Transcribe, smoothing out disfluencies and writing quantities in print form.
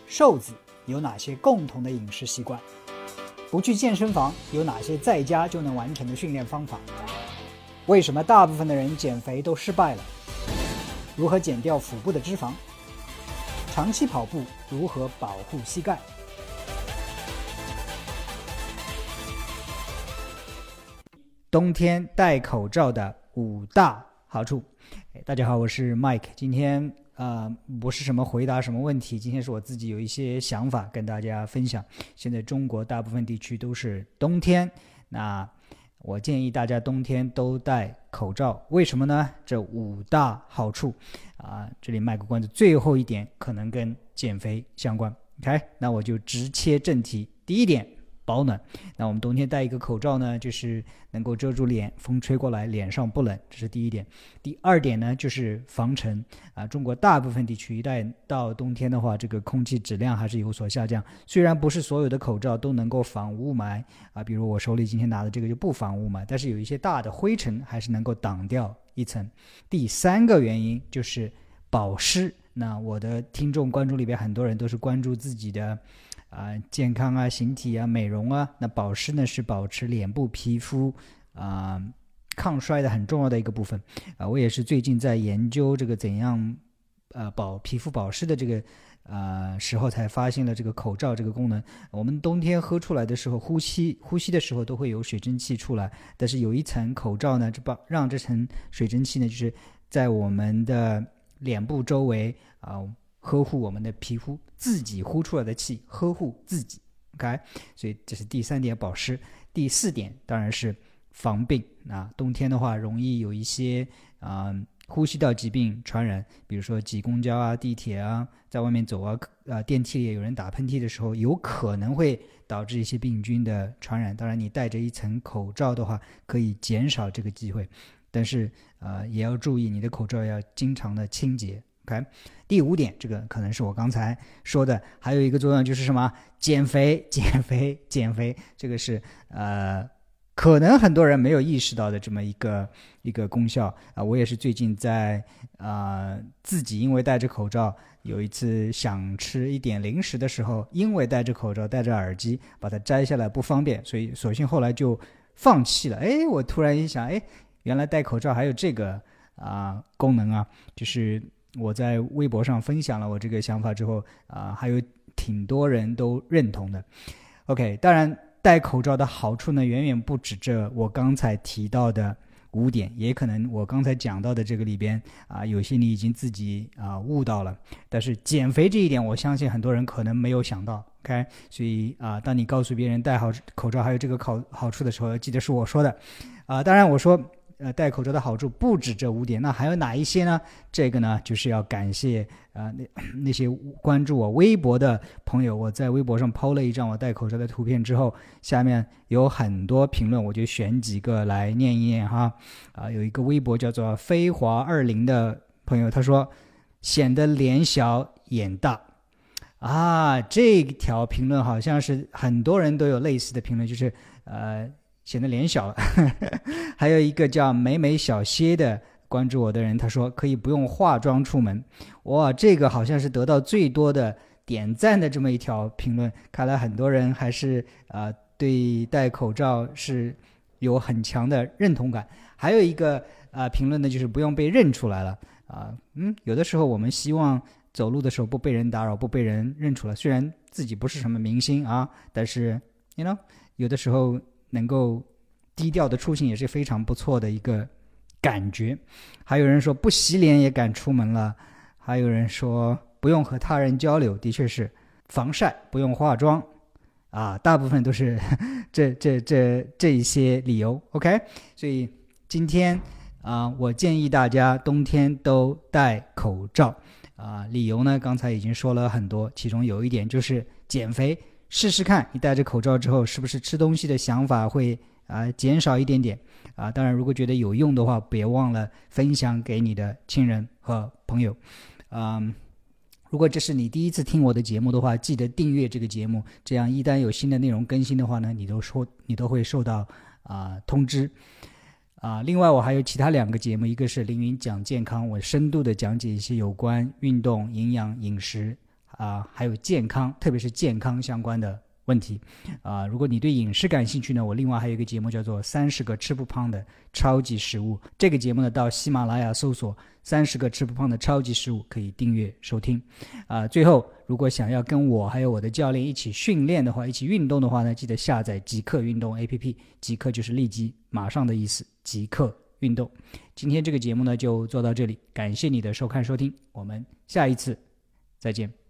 瘦子有哪些共同的饮食习惯？不去健身房有哪些在家就能完成的训练方法？为什么大部分的人减肥都失败了？如何减掉腹部的脂肪？长期跑步如何保护膝盖？冬天戴口罩的5大好处。大家好，我是 Mike。今天不是什么回答什么问题，今天是我自己有一些想法跟大家分享。现在中国大部分地区都是冬天，那我建议大家冬天都戴口罩。为什么呢？这5大好处这里卖个关子，最后一点可能跟减肥相关。OK， 那我就直切正题。第一点，保暖。那我们冬天戴一个口罩呢，就是能够遮住脸，风吹过来脸上不冷，这是第一点。第二点呢，就是防尘中国大部分地区一旦到冬天的话，这个空气质量还是有所下降。虽然不是所有的口罩都能够防雾霾比如我手里今天拿的这个就不防雾霾，但是有一些大的灰尘还是能够挡掉一层。第三个原因就是保湿。那我的听众观众里边很多人都是关注自己的健康形体美容那保湿呢是保持脸部皮肤抗衰的很重要的一个部分我也是最近在研究这个怎样皮肤保湿的这个时候才发现了这个口罩这个功能。我们冬天喝出来的时候呼吸的时候都会有水蒸气出来，但是有一层口罩呢让这层水蒸气呢就是在我们的脸部周围呵护我们的皮肤，自己呼出来的气呵护自己。 OK， 所以这是第3点，保湿。第4点当然是防病冬天的话容易有一些呼吸道疾病传染，比如说挤公交地铁在外面走电梯里有人打喷嚏的时候，有可能会导致一些病菌的传染。当然你戴着一层口罩的话可以减少这个机会，但是也要注意你的口罩要经常的清洁。Okay？ 第5点，这个可能是我刚才说的，还有一个作用就是什么？减肥。这个是可能很多人没有意识到的这么一个功效我也是最近在自己因为戴着口罩，有一次想吃一点零食的时候，因为戴着口罩戴着耳机把它摘下来不方便，所以索性后来就放弃了。我突然一想，原来戴口罩还有这个功能就是我在微博上分享了我这个想法之后还有挺多人都认同的。 OK， 当然戴口罩的好处呢远远不止这我刚才提到的5点，也可能我刚才讲到的这个里边有些你已经自己悟到了，但是减肥这一点我相信很多人可能没有想到。 OK， 所以当你告诉别人戴好口罩还有这个好处的时候，记得是我说的当然我说戴口罩的好处不止这5点，那还有哪一些呢？这个呢就是要感谢那些关注我微博的朋友。我在微博上 PO 了一张我戴口罩的图片之后，下面有很多评论，我就选几个来念一念有一个微博叫做飞华20的朋友，他说显得脸小眼大这条评论好像是很多人都有类似的评论，就是显得脸小了还有一个叫美美小蝎的关注我的人，他说可以不用化妆出门。哇，这个好像是得到最多的点赞的这么一条评论，看来很多人还是对戴口罩是有很强的认同感。还有一个评论呢，就是不用被认出来了有的时候我们希望走路的时候不被人打扰，不被人认出来，虽然自己不是什么明星但是有的时候能够低调的出行也是非常不错的一个感觉。还有人说不洗脸也敢出门了，还有人说不用和他人交流，的确是防晒不用化妆大部分都是这一些理由。 OK， 所以今天我建议大家冬天都戴口罩理由呢刚才已经说了很多，其中有一点就是减肥。试试看你戴着口罩之后是不是吃东西的想法会减少一点点当然如果觉得有用的话别忘了分享给你的亲人和朋友如果这是你第一次听我的节目的话，记得订阅这个节目，这样一旦有新的内容更新的话呢，你都会收到通知另外我还有其他2个节目，一个是凌云讲健康，我深度的讲解一些有关运动、营养、饮食还有健康，特别是健康相关的问题如果你对饮食感兴趣呢，我另外还有一个节目叫做30个吃不胖的超级食物，这个节目呢到喜马拉雅搜索30个吃不胖的超级食物可以订阅收听最后如果想要跟我还有我的教练一起训练的话，一起运动的话呢，记得下载极客运动 APP， 极客就是立即马上的意思，极客运动。今天这个节目呢就做到这里，感谢你的收看收听，我们下一次再见。